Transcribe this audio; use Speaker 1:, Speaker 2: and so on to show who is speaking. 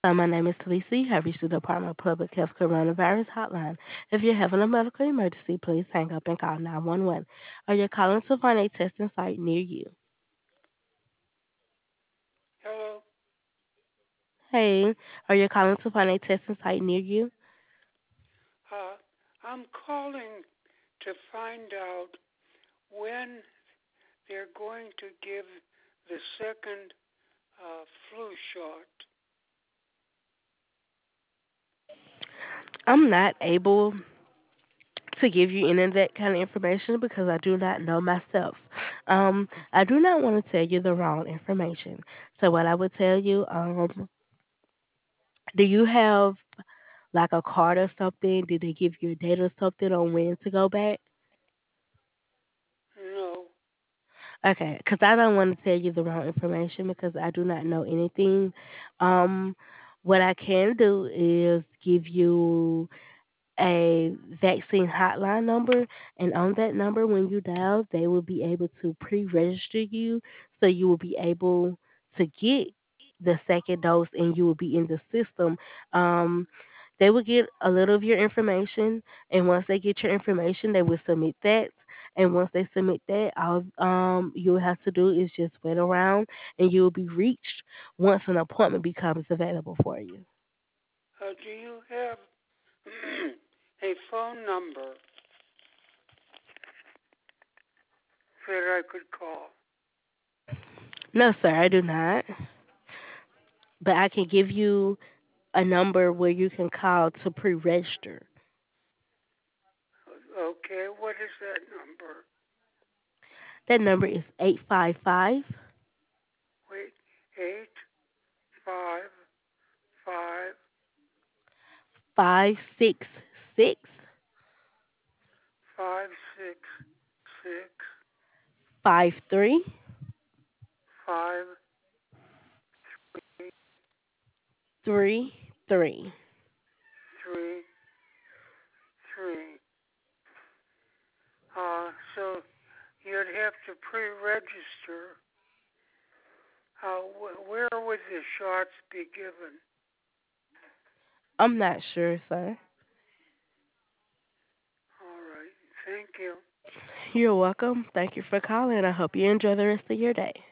Speaker 1: My name is Talisa. You have reached the Department of Public Health Coronavirus Hotline. If you're having a medical emergency, please hang up and call 911. Or you're calling to find a testing site near you.
Speaker 2: Hello.
Speaker 1: Hey, are you calling to find a testing site near you?
Speaker 2: Uh, I'm calling to find out when they're going to give the second flu shot.
Speaker 1: I'm not able to give you any of that kind of information because I do not know myself. I do not want to tell you the wrong information. So what I would tell you, do you have like a card or something? Did they give you a date or something on when to go back?
Speaker 2: No.
Speaker 1: Okay, because I don't want to tell you the wrong information because I do not know anything. Um, what I can do is give you a vaccine hotline number, and on that number, when you dial, they will be able to pre-register you, so you will be able to get the second dose, and you will be in the system. Um, they will get a little of your information, and once they get your information, they will submit that. And once they submit that, all you will have to do is just wait around, and you will be reached once an appointment becomes available for you.
Speaker 2: Do you have a phone number that I could call?
Speaker 1: No, sir, I do not. But I can give you a number where you can call to pre-register.
Speaker 2: Okay. What is that number?
Speaker 1: That number is 855
Speaker 2: Wait. 855
Speaker 1: 566
Speaker 2: 566
Speaker 1: 5333.
Speaker 2: 5333. So you'd have to pre-register. Where would the shots be given?
Speaker 1: I'm not sure, sir.
Speaker 2: All right. Thank you.
Speaker 1: You're welcome. Thank you for calling. I hope you enjoy the rest of your day.